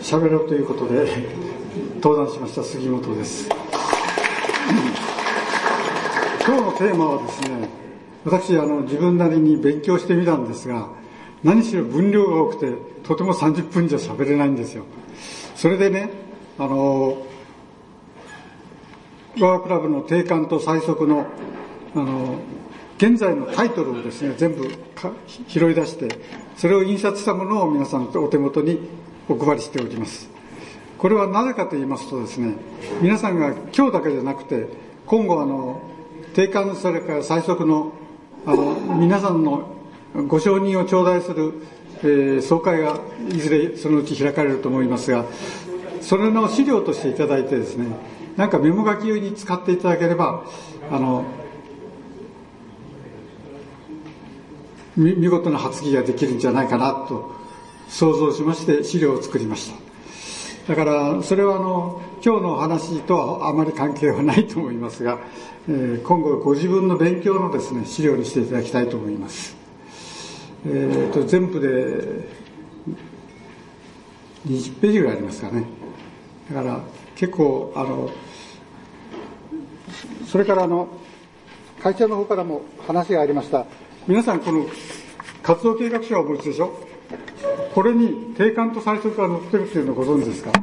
喋ろうということで登壇しました杉本です。今日のテーマはですね、私自分なりに勉強してみたんですが、何しろ分量が多くてとても30分じゃ喋れないんですよ。それでね、ワークラブの定款と最速の現在のタイトルをですね全部拾い出して、それを印刷したものを皆さんお手元にお配りしております。これはなぜかと言いますとですね、皆さんが今日だけじゃなくて今後定款それから最速の皆さんのご承認を頂戴する、総会がいずれそのうち開かれると思いますが、それの資料としていただいてですね、なんかメモ書きに使っていただければ見事な発議ができるんじゃないかなと想像しまして資料を作りました。だからそれは今日のお話とはあまり関係はないと思いますが、今後ご自分の勉強のですね資料にしていただきたいと思います。全部で20ページぐらいありますかね。だから結構それから会社の方からも話がありました。皆さんこの活動計画書をお持ちでしょ。これに定款と最速が載ってるっていうのをご存知ですか。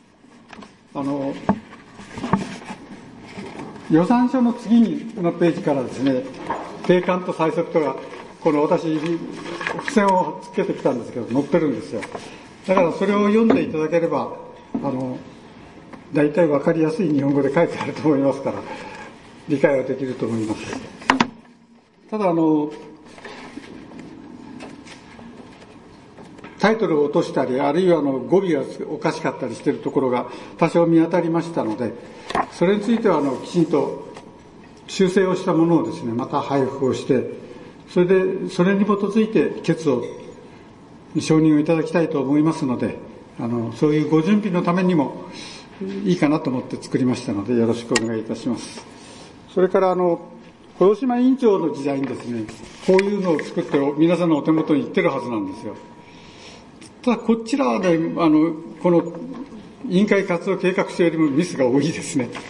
予算書の次のページからですね、定款と最速とがこの私付箋をつけてきたんですけど載ってるんですよ。だからそれを読んでいただければ大体分かりやすい日本語で書いてあると思いますから理解はできると思います。ただタイトルを落としたり、あるいは語尾がおかしかったりしているところが多少見当たりましたので、それについてはきちんと修正をしたものをですねまた配布をして、それに基づいて決を承認をいただきたいと思いますので、そういうご準備のためにもいいかなと思って作りましたのでよろしくお願いいたします。それから小島委員長の時代にですねこういうのを作って皆さんのお手元に行ってるはずなんですよ。ただこちらはねこの委員会活動計画書よりもミスが多いですね。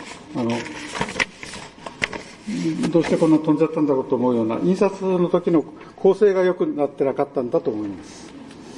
どうしてこんな飛んじゃったんだろうと思うような、印刷の時の構成が良くなってなかったんだと思います。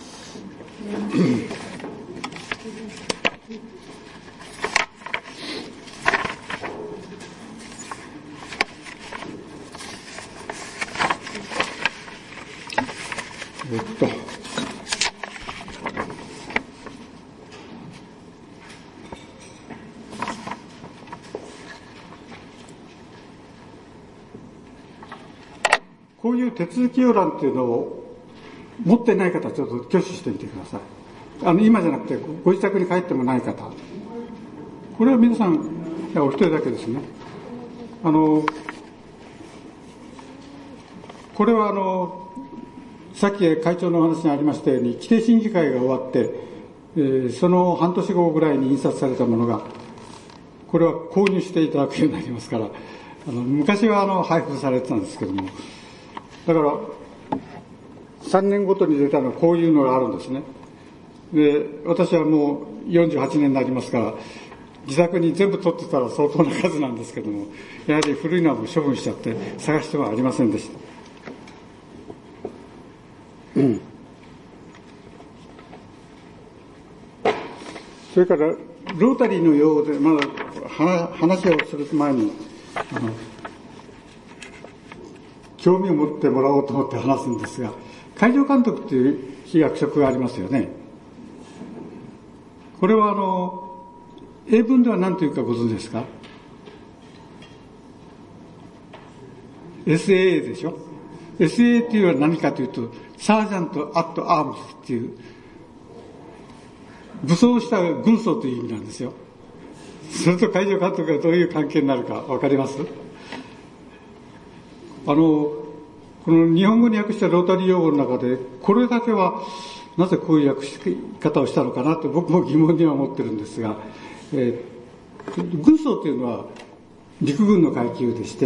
こういう手続き要覧っていうのを持ってない方はちょっと挙手してみてください。今じゃなくてご自宅に帰ってもない方、これは皆さんお一人だけですね。これはさっき会長のお話にありましたように規定審議会が終わって、その半年後ぐらいに印刷されたものがこれは購入していただくようになりますから、昔は配布されてたんですけども、だから3年ごとに出たのはこういうのがあるんですね。で私はもう48年になりますから自宅に全部取ってたら相当な数なんですけども、やはり古いのはもう処分しちゃって探してはありませんでした。それからロータリーの用語でまだ話をする前に興味を持ってもらおうと思って話すんですが、会場監督という役職がありますよね。これは英文では何というかご存知ですか。 SAA でしょ。 SAA っていうのは何かというとサージャント・アット・アームズっていう武装した軍曹という意味なんですよ。それと会場監督がどういう関係になるか分かります？この日本語に訳したロータリー用語の中でこれだけはなぜこういう訳し方をしたのかなと僕も疑問には思ってるんですが、軍曹というのは陸軍の階級でして、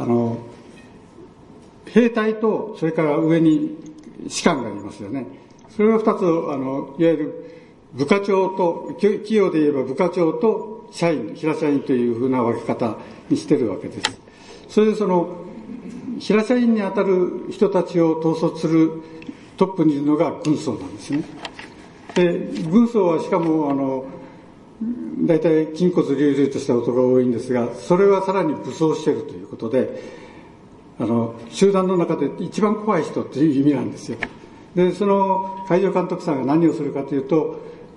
兵隊とそれから上に士官がいますよね。それが2ついわゆる部課長と、企業で言えば部課長と社員、平社員というふうな分け方にしてるわけです。それで平社員にあたる人たちを統率するトップにいるのが軍曹なんですね。で、軍曹はしかも大体筋骨隆々とした音が多いんですが、それはさらに武装しているということで、集団の中で一番怖い人っていう意味なんですよ。で、その会場監督さんが何をするかというと、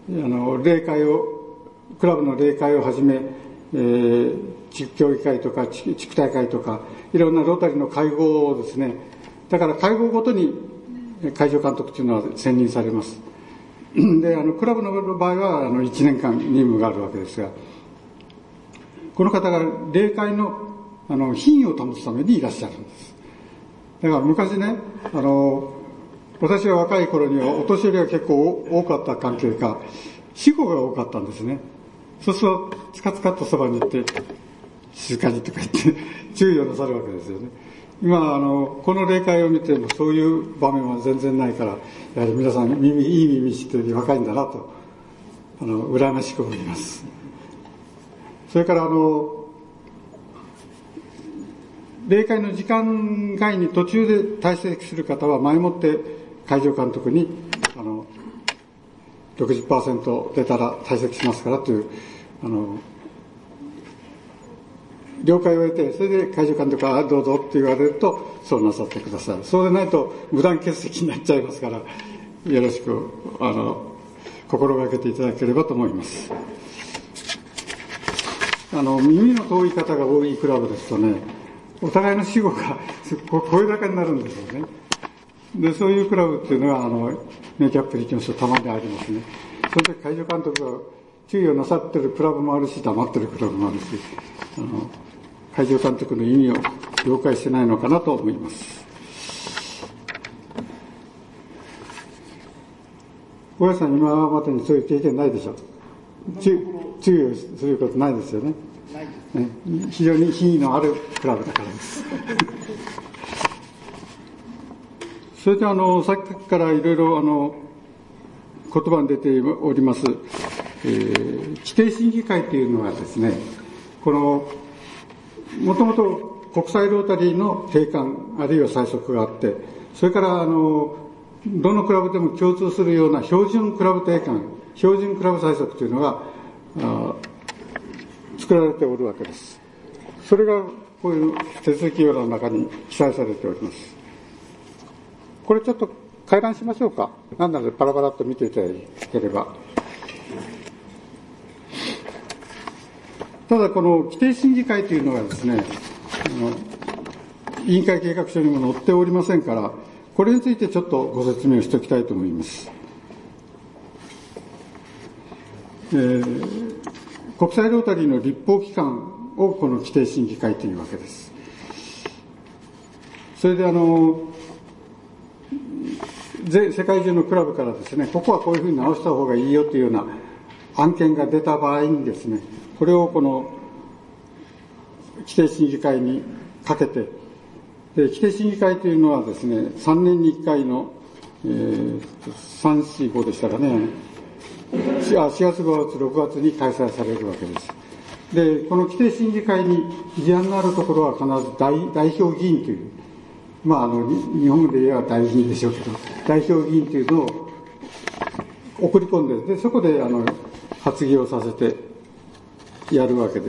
クラブの例会をはじめ、地区協議会とか地区大会とか、いろんなロータリーの会合をですね、だから会合ごとに会場監督というのは選任されます。で、クラブの場合は1年間任務があるわけですが、この方が例会の品位を保つためにいらっしゃるんです。だから昔ね、私が若い頃にはお年寄りが結構多かった関係か、死後が多かったんですね。そうすると、つかつかっとそばに行って、静かにとか言って注意をなさるわけですよね。今、この例会を見てもそういう場面は全然ないから、やはり皆さんいい耳して若いんだなと、羨ましく思います。それから例会の時間外に途中で退席する方は前もって会場監督に60% 出たら退席しますからという了解を得て、それで会場監督がどうぞって言われるとそうなさってください。そうでないと無断欠席になっちゃいますから、よろしく心がけていただければと思います。耳の遠い方が多いクラブですとね、お互いの死後が声高になるんですよね。で、そういうクラブっていうのはメイキャップに行きましょう、たまにありますね。その時会場監督が注意をなさってるクラブもあるし、黙ってるクラブもあるし、会場監督の意味を了解してないのかなと思います。大家さん、今までにそういう経験ないでしょ。注意をすることないですよね。ないですね。非常に品位のあるクラブだからです。それでさっきからいろいろ言葉に出ております、規定審議会というのはですね、もともと国際ロータリーの定款あるいは催則があって、それからどのクラブでも共通するような標準クラブ定款、標準クラブ催則というのが作られておるわけです。それがこういう手続き要欄の中に記載されております。これちょっと回覧しましょうか。なんなのでパラパラっと見ていただければ。ただこの規定審議会というのはですね、委員会計画書にも載っておりませんから、これについてちょっとご説明をしておきたいと思います。国際ロータリーの立法機関をこの規定審議会というわけです。それで世界中のクラブからですね、ここはこういうふうに直した方がいいよというような案件が出た場合にですね、これをこの規定審議会にかけて、で規定審議会というのはですね、3年に1回の、3、4、5でしたかね、4月、5月、6月に開催されるわけです。で、この規定審議会に議案のあるところは必ず代表議員という、日本で言えば代議員でしょうけど、代表議員というのを送り込んで、そこで発議をさせてやるわけです。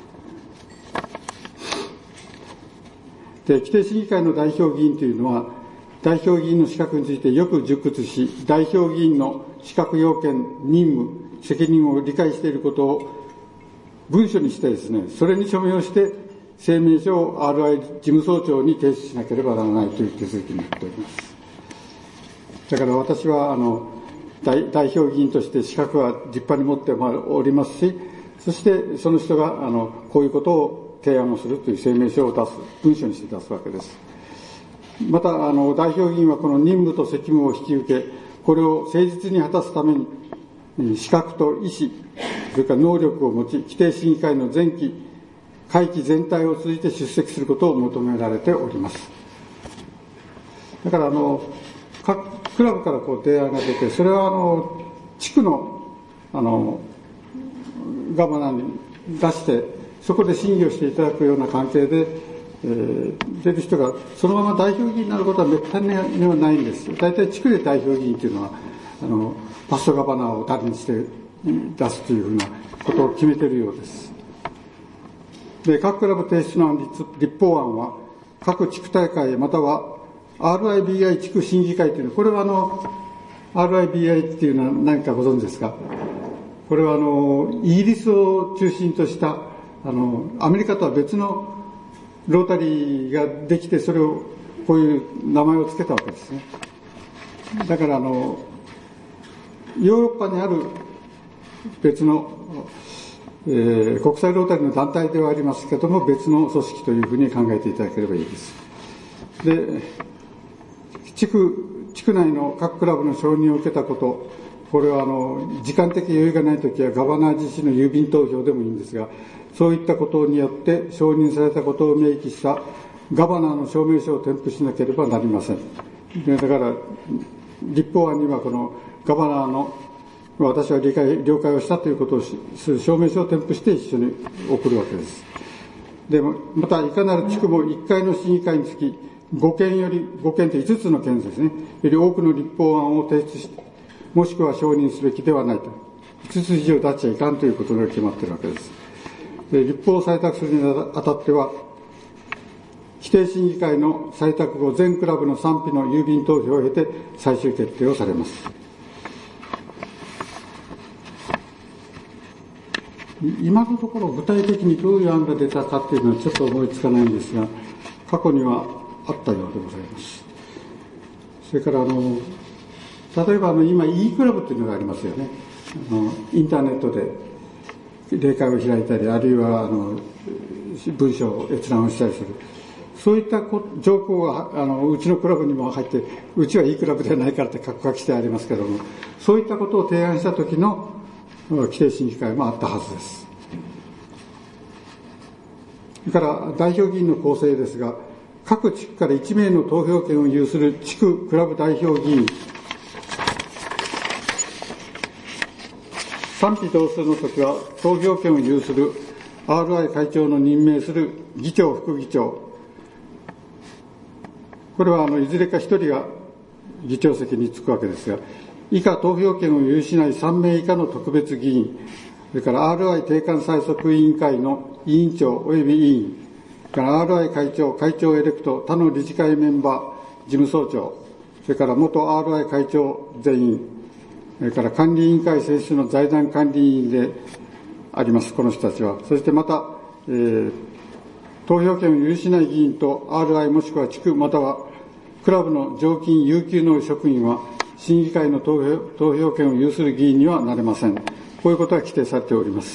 で、規定審議会の代表議員というのは、代表議員の資格についてよく熟知し、代表議員の資格要件、任務、責任を理解していることを文書にしてですね、それに署名をして声明書を RI 事務総長に提出しなければならないという手続きになっております。だから私は代表議員として資格は立派に持っておりますし、そしてその人がこういうことを提案をするという声明書を出す、文書にして出すわけです。また代表議員はこの任務と責務を引き受け、これを誠実に果たすために資格と意思、それから能力を持ち、規定審議会の前期会期全体を通じて出席することを求められております。だから各クラブから提案が出て、それは地区のガバナに出して、そこで審議をしていただくような関係で、出る人がそのまま代表議員になることはめったにはないんです。大体地区で代表議員というのはパストガバナーを誰にして出すというふうなことを決めているようです。で、各クラブ提出の立法案は各地区大会または RIBI 地区審議会というのは、これはRIBI っていうのは何かご存知ですか？これはイギリスを中心としたアメリカとは別のロータリーができて、それをこういう名前を付けたわけですね。だからヨーロッパにある別の、国際ロータリーの団体ではありますけども、別の組織というふうに考えていただければいいです。で、地区内の各クラブの承認を受けたこと、これは時間的余裕がないときはガバナー自身の郵便投票でもいいんですが、そういったことによって承認されたことを明記したガバナーの証明書を添付しなければなりません。だから立法案にはこのガバナーの私は了解をしたということをする証明書を添付して一緒に送るわけです。でまたいかなる地区も1回の審議会につき5件と5つの件ですね、より多くの立法案を提出し、もしくは承認すべきではないと、5つ以上出っちゃいかんということが決まっているわけです。で、立法を採択するにあたっては、規定審議会の採択後、全クラブの賛否の郵便投票を経て最終決定をされます。今のところ具体的にどういう案が出たかっていうのはちょっと思いつかないんですが、過去にはあったようでございます。それから例えば今 E クラブっていうのがありますよね。インターネットで例会を開いたり、あるいは文章を閲覧をしたりする、そういった条項がうちのクラブにも入って、うちはいいクラブではないからって書きしてありますけれども、そういったことを提案した時の規定審議会もあったはずです。それから代表議員の構成ですが、各地区から1名の投票権を有する地区クラブ代表議員、賛否同数の時は投票権を有する RI 会長の任命する議長、副議長、これはいずれか1人が議長席に就くわけですが、以下投票権を有しない3名以下の特別議員、それから RI 定款催促委員会の委員長及び委員、それから RI 会長、会長エレクト、他の理事会メンバー、事務総長、それから元 RI 会長全員、それから管理委員会選出の財団管理委員であります、この人たちは。そしてまた、投票権を有しない議員と RI もしくは地区またはクラブの常勤有給の職員は審議会の投票権を有する議員にはなれません。こういうことが規定されております。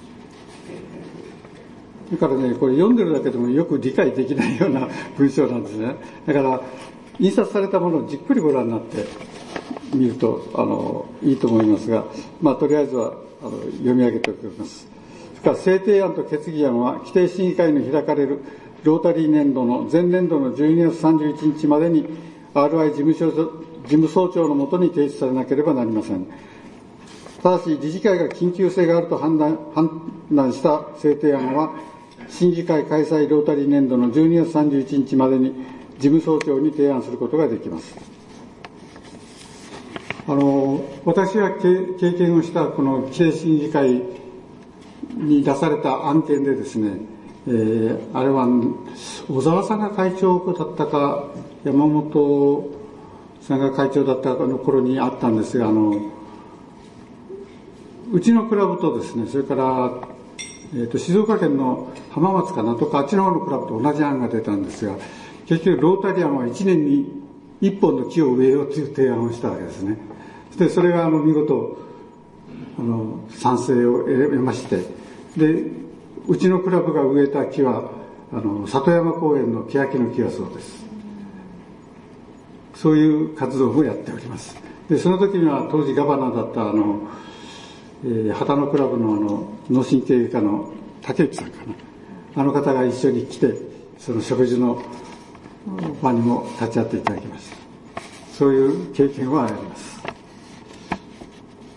だからね、これ読んでるだけでもよく理解できないような文章なんですね。だから印刷されたものをじっくりご覧になって見るといいと思いますが、とりあえずは読み上げておきます。それから制定案と決議案は規定審議会の開かれるロータリー年度の前年度の12月31日までに RI 事務総長のもとに提出されなければなりません。ただし理事会が緊急性があると判断した制定案は審議会開催ロータリー年度の12月31日までに事務総長に提案することができます。私が経験をしたこの規定審議会に出された案件でですね、あれは小沢さんが会長だったか山本さんが会長だったの頃にあったんですが、うちのクラブとですね、それから、静岡県の浜松かなとかあっちの方のクラブと同じ案が出たんですが、結局ロータリアンは1年に1本の木を植えようという提案をしたわけですね。でそれが見事賛成を得まして、でうちのクラブが植えた木は里山公園の欅の木だそうです。そういう活動をやっております。でその時には当時ガバナーだった旗野クラブの脳神経外科の竹内さんかな、あの方が一緒に来てその食事の場にも立ち会っていただきました。そういう経験はあります。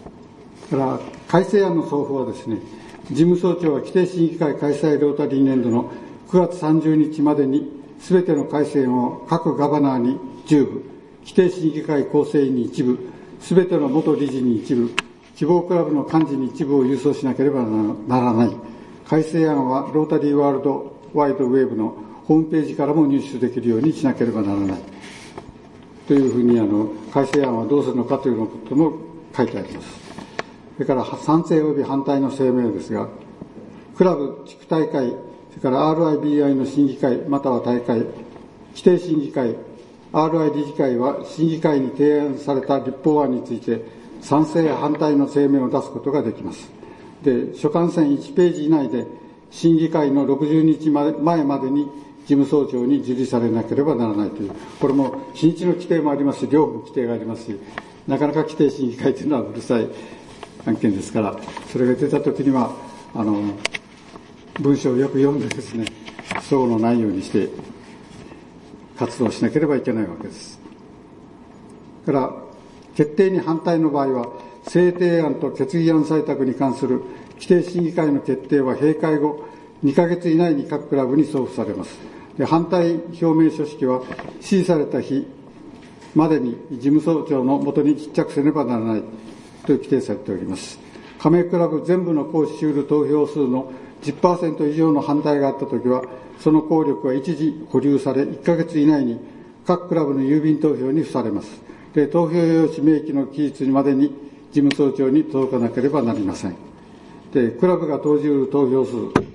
から改正案の送付はですね、事務総長は規定審議会開催ロータリー年度の9月30日までにすべての改正案を各ガバナーに10部、規定審議会構成員に1部、すべての元理事に1部、希望クラブの幹事に1部を郵送しなければならない。改正案はロータリーワールドワイドウェブのホームページからも入手できるようにしなければならない。というふうに改正案はどうするのかということも書いてあります。それから賛成及び反対の声明ですが、クラブ、地区大会、それから RIBI の審議会または大会、規定審議会、RI 理事会は審議会に提案された立法案について賛成反対の声明を出すことができます。で、所管線1ページ以内で審議会の60日前までに事務総長に受理されなければならないという、これも日にちの規定もありますし、両部規定がありますし、なかなか規定審議会というのはうるさい案件ですから、それが出たときには文章をよく読んでですね、相互のないようにして活動しなければいけないわけです。から決定に反対の場合は、制定案と決議案採択に関する規定審議会の決定は閉会後2ヶ月以内に各クラブに送付されます。で、反対表明書式は指示された日までに事務総長のもとに必着せねばならないと規定されております。加盟クラブ全部の行使し得る投票数の 10% 以上の反対があったときは、その効力は一時保留され、1ヶ月以内に各クラブの郵便投票に付されます。で、投票用紙明記の期日までに事務総長に届かなければなりません。で、クラブが投じる投票数、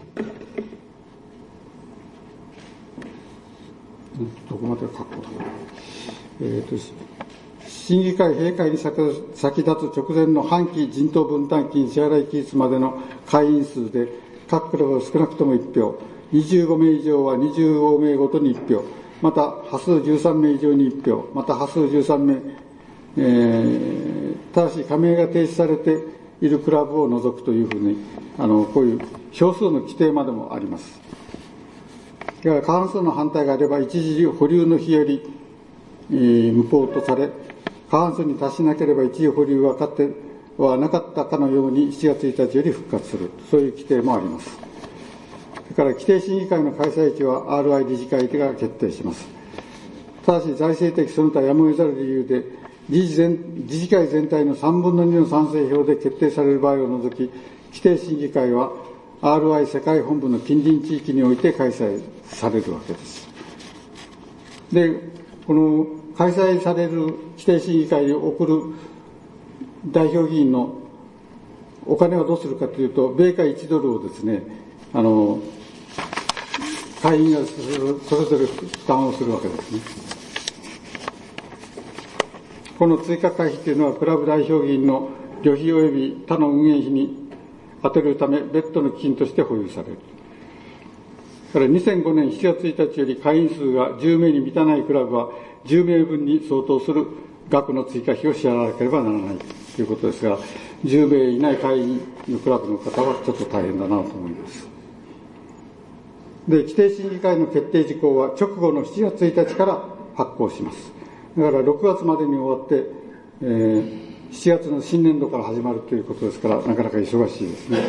どこまで書くことか。審議会閉会に先立つ直前の半期人頭分担金支払い期日までの会員数で、各クラブは少なくとも1票、25名以上は25名ごとに1票、また端数13名以上に1票、また端数13名、ただし加盟が停止されているクラブを除くというふうに、こういう票数の規定までもあります。だから過半数の反対があれば、一時保留の日より、無効とされ、過半数に達しなければ一時保留はかってはなかったかのように7月1日より復活する、そういう規定もあります。それから規定審議会の開催地は RI 理事会が決定します。ただし財政的その他やむを得ざる理由で理事会全体の3分の2の賛成票で決定される場合を除き、規定審議会は RI 世界本部の近隣地域において開催されるわけです。で、この開催される規定審議会に送る代表議員のお金はどうするかというと、米価1ドルをですね、会員がそれぞれ負担をするわけですね。この追加会費というのは、クラブ代表議員の旅費及び他の運営費に充てるため、別途の基金として保有される。から2005年7月1日より会員数が10名に満たないクラブは10名分に相当する額の追加費を支払わなければならないということですが、10名以内会員のクラブの方はちょっと大変だなと思います。で、規定審議会の決定事項は直後の7月1日から発行します。だから6月までに終わって、7月の新年度から始まるということですから、なかなか忙しいですね。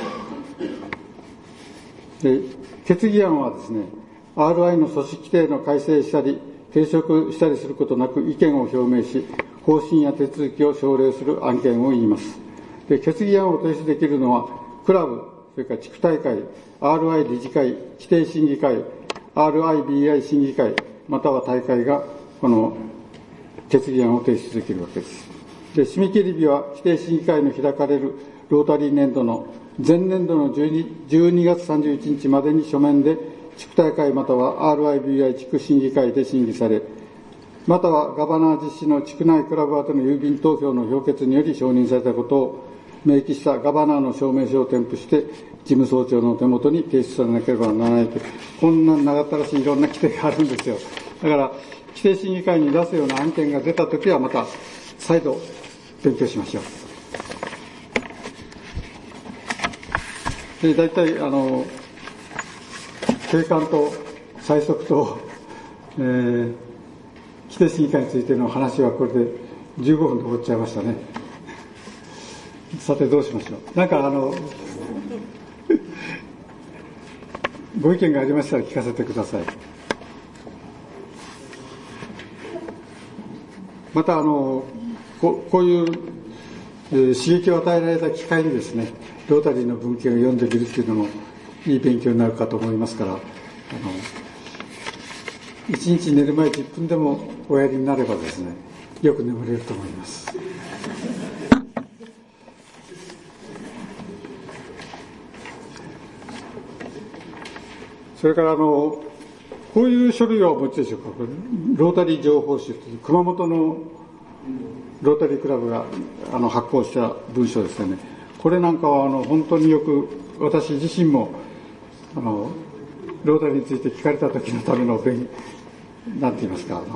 で、決議案はですね、RI の組織規定の改正したり、抵触したりすることなく意見を表明し、方針や手続きを奨励する案件を言います。で、決議案を提出できるのは、クラブ、それから地区大会、RI 理事会、規定審議会、RIBI 審議会、または大会が、この決議案を提出できるわけです。で、締め切り日は規定審議会の開かれるロータリー年度の前年度の12月31日までに書面で地区大会または RIBI 地区審議会で審議され、またはガバナー実施の地区内クラブ宛ての郵便投票の評決により承認されたことを明記したガバナーの証明書を添付して事務総長の手元に提出されなければならないという、こんな長ったらしいいろんな規定があるんですよ。だから規定審議会に出すような案件が出たときはまた再度勉強しましょう。で、大体定款と催促と、規定審議会についての話はこれで15分で終わっちゃいましたね。 さてどうしましょう。なんかご意見がありましたら聞かせてください。またこういう、刺激を与えられた機会にですね、ロータリーの文献を読んでみるっていうのもいい勉強になるかと思いますから、1日寝る前10分でもおやりになればですね、よく眠れると思います。それからこういう書類はお持ちでしょうか。ロータリー情報誌という熊本のロータリークラブが発行した文書ですよね。これなんかは本当によく私自身もロータリーについて聞かれた時のためのなんて言いますか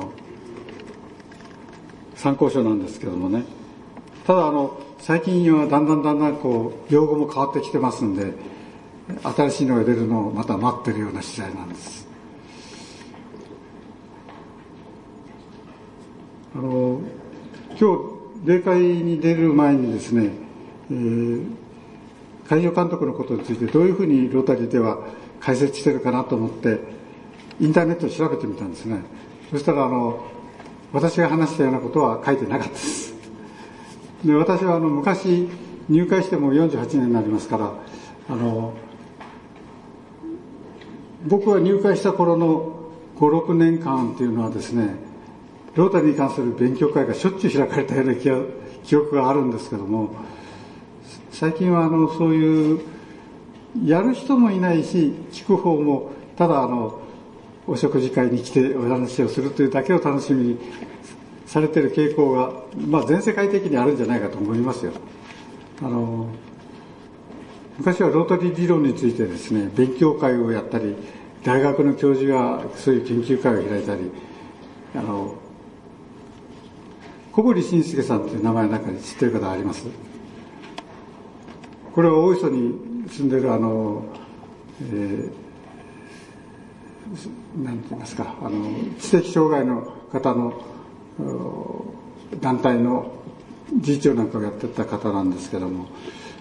参考書なんですけどもね。ただ最近はだんだん用語も変わってきてますんで、新しいのが出るのをまた待ってるような次第なんです。今日例会に出る前にですね、海上監督のことについてどういうふうにロータリーでは解説してるかなと思ってインターネットで調べてみたんですね。そしたら私が話したようなことは書いてなかったです。で、私は昔入会しても48年になりますから、僕が入会した頃の5、6年間っていうのはですね、ロータリーに関する勉強会がしょっちゅう開かれたような記憶があるんですけども、最近はそういうやる人もいないし、聞く方もただお食事会に来てお話をするというだけを楽しみにされている傾向が、全世界的にあるんじゃないかと思いますよ。昔はロータリー理論についてですね、勉強会をやったり、大学の教授がそういう研究会を開いたり、小堀慎介さんという名前の中に知っている方あります？これは大磯に住んでいるなんて言いますか、知的障害の方の団体の理事長なんかをやってた方なんですけども、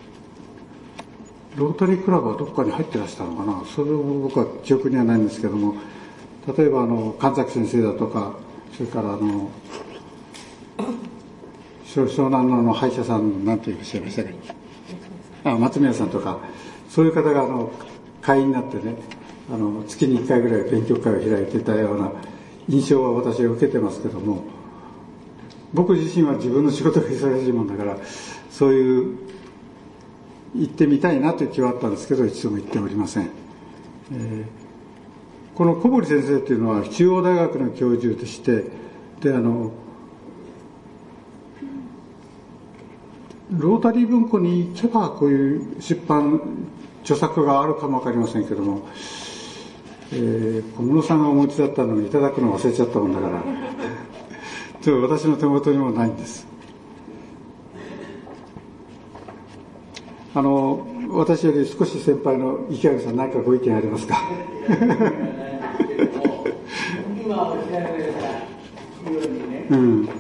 ロータリークラブはどこかに入ってらしたのかな、それを僕は記憶にはないんですけども、例えば神崎先生だとか、それから湘南の歯医者さんなんておっしゃいましたか、松宮さんとか、そういう方が会員になってね、月に1回ぐらい勉強会を開いていたような印象は私は受けてますけども、僕自身は自分の仕事が忙しいもんだから、そういう行ってみたいなという気はあったんですけど、一度も行っておりません。この小堀先生というのは中央大学の教授でして、でロータリー文庫に行けばこういう著作があるかもわかりませんけども、小室さんがお持ちだったのにいただくの忘れちゃったもんだからちょっと私の手元にもないんです。私より少し先輩の池上さん、何かご意見ありますか？ 今おっしゃられたようにね、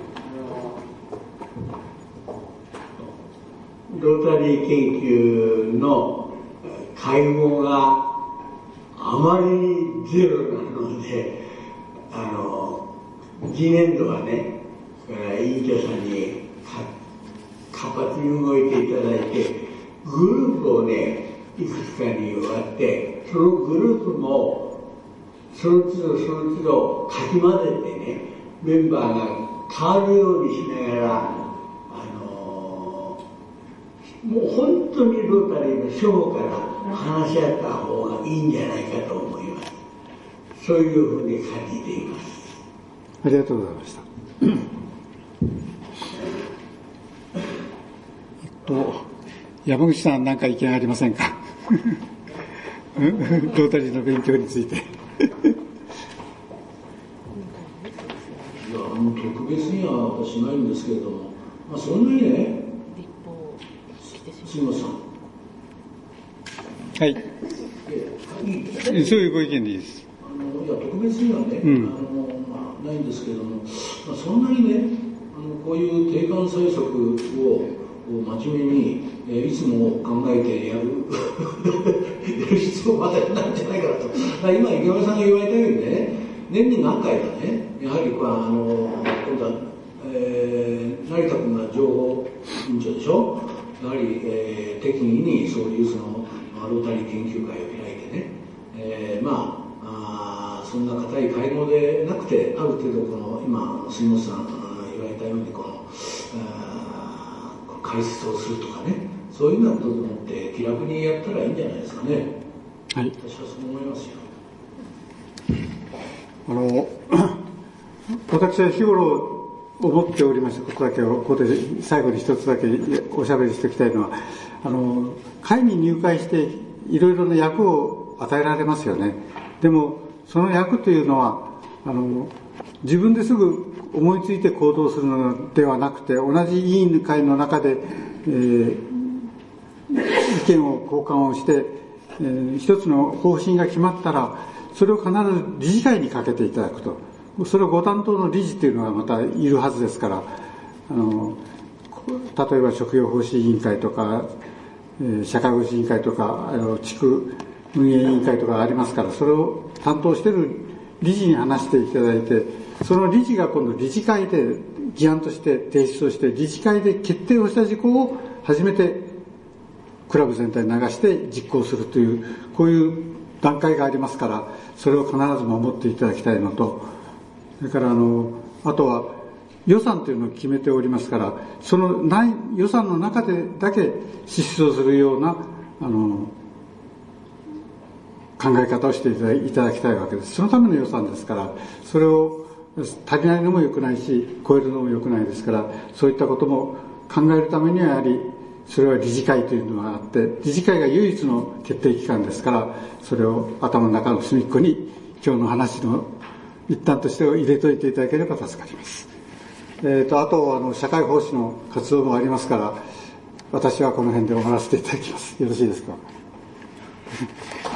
ロータリー研究の会合があまりにゼロなので、次年度はね、委員長さんに活発に動いていただいて、グループをね、いくつかに割って、そのグループもその都度その都度かき混ぜてね、メンバーが変わるようにしながら、もう本当にロータリーの初歩から話し合った方がいいんじゃないかと思います。そういうふうに感じています。 ありがとうございました。山口さん、何か意見ありませんか？ロータリーの勉強について。いや、 特別には私ないんですけれども、そんなにね、すみません。 はい。そういうご意見でいいです。 いや、特別にはね、ないんですけれども、そんなにね、こういう定款催促を真面目に、いつも考えてやるやる必要まだないんじゃないかなと。だから今池村さんが言われたようにね、年に何回かね、やはり今度は、成田君が情報委員長でしょ。やはり、適宜にそういうそのロータリー研究会を開いてね、そんな固い会合でなくて、ある程度この今杉本さん言われたようにこの解説をするとかね、そういうようなことでもって気楽にやったらいいんじゃないですかね。 はい、 私はそう思いますよ。私は日頃思っておりましたことだけをここで最後に一つだけおしゃべりしておきたいのは、会に入会していろいろな役を与えられますよね。でもその役というのは自分ですぐ思いついて行動するのではなくて、同じ委員会の中で、意見を交換をして、一つの方針が決まったらそれを必ず理事会にかけていただくと。それをご担当の理事というのがまたいるはずですから、例えば食用奉仕委員会とか、社会奉仕委員会とか、地区運営委員会とかありますから、それを担当している理事に話していただいて、その理事が今度理事会で議案として提出をして、理事会で決定をした事項を初めてクラブ全体に流して実行するという、こういう段階がありますから、それを必ず守っていただきたいのと、それからあとは予算というのを決めておりますから、その予算の中でだけ支出をするような考え方をしていただきたいわけです。そのための予算ですから、それを足りないのも良くないし、超えるのも良くないですから、そういったことも考えるためにはやはりそれは理事会というのがあって、理事会が唯一の決定機関ですから、それを頭の中の隅っこに今日の話の一端として入れといていただければ助かります。あと社会奉仕の活動もありますから、私はこの辺で終わらせていただきます。よろしいですか。